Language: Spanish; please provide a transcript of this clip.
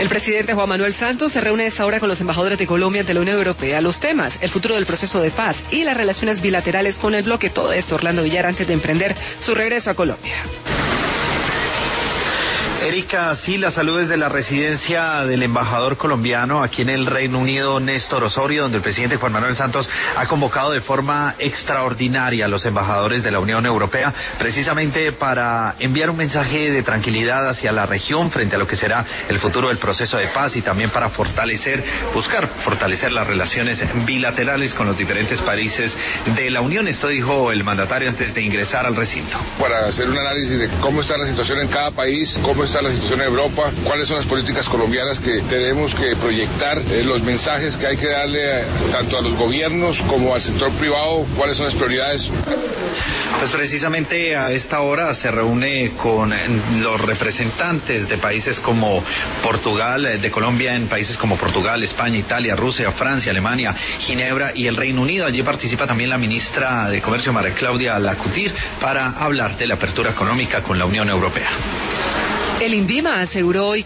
El presidente Juan Manuel Santos se reúne a esta hora con los embajadores de Colombia ante la Unión Europea. Los temas, el futuro del proceso de paz y las relaciones bilaterales con el bloque. Todo esto, Orlando Villar, antes de emprender su regreso a Colombia. Erika, sí, las saludes de la residencia del embajador colombiano aquí en el Reino Unido, Néstor Osorio, donde el presidente Juan Manuel Santos ha convocado de forma extraordinaria a los embajadores de la Unión Europea, precisamente para enviar un mensaje de tranquilidad hacia la región frente a lo que será el futuro del proceso de paz y también para buscar fortalecer las relaciones bilaterales con los diferentes países de la Unión. Esto dijo el mandatario antes de ingresar al recinto. Para hacer un análisis de cómo está la situación en cada país, cómo está la situación en Europa, cuáles son las políticas colombianas que tenemos que proyectar, los mensajes que hay que darle tanto a los gobiernos como al sector privado, cuáles son las prioridades. Pues precisamente a esta hora se reúne con los representantes de países como Portugal, de Colombia en países como Portugal, España, Italia, Rusia, Francia, Alemania, Ginebra y el Reino Unido. Allí participa también la ministra de Comercio, María Claudia Lacouture, para hablar de la apertura económica con la Unión Europea. El INVIMA aseguró hoy